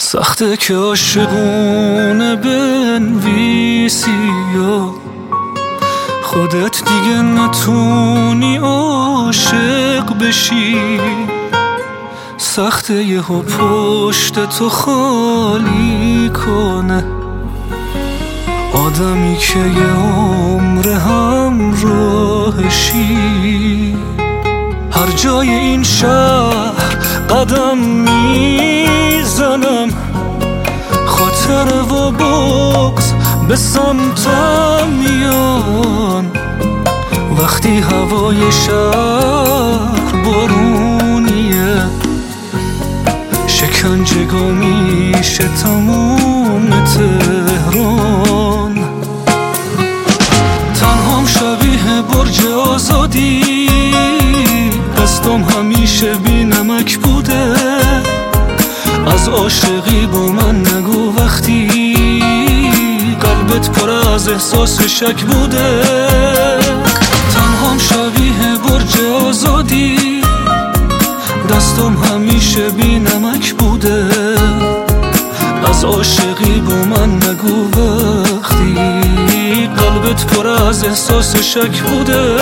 سخته که عاشقونه بنویسی یا خودت دیگه نتونی عاشق بشی. سخته یهو پشت تو خالی کنه آدمی که یه عمر همراهشی. هر جای این شهر قدم میزنم خاطر و بغض به سمتم میان. وقتی هوای شهر بارونیه شکنجه‌گاه میشه تموم تهران. تنهام شبیه برج آزادی دستم همیشه بی نمک بوده. از عاشقی با من نگو وقتی قلبت پر از احساس شک بوده. تنهام شبیه برج آزادی دستم همیشه بی نمک بوده. از عاشقی با من نگو وقتی قلبت پر از احساس شک بوده.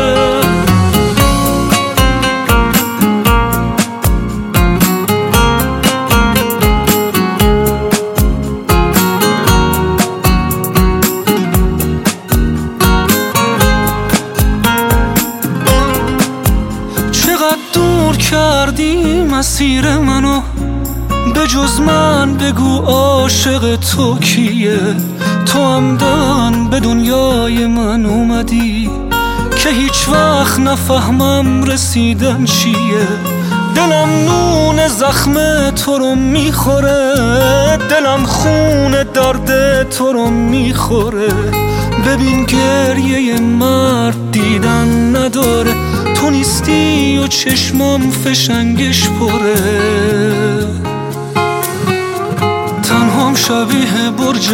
دور کردی مسیر منو به جز من بگو عاشق تو کیه. تو همدن به دنیای من اومدی که هیچ وقت نفهمم رسیدن چیه. دلم نون زخم تو رو میخوره دلم خون درد تو رو میخوره. ببین گریه مرد دیدن نداره تو نیستی و چشمام فشنگش پره. تنهام شبیه برج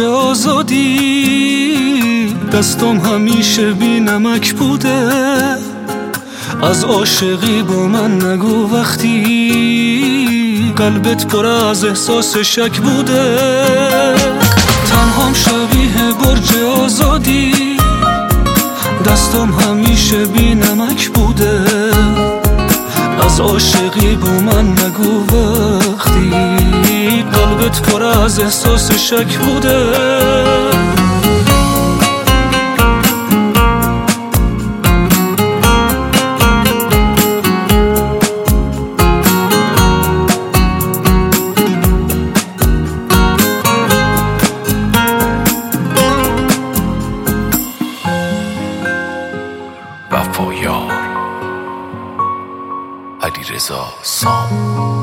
آزادی دستم همیشه بی نمک بوده. از عاشقی با من نگو وقتی قلبت پر از احساس شک بوده. تنهام شبیه برج آزادی دستم همیشه بی نمک بوده. از عاشقی با من نگو وقتی قلبت پر از احساس شک بوده. وفایار علیرضا سام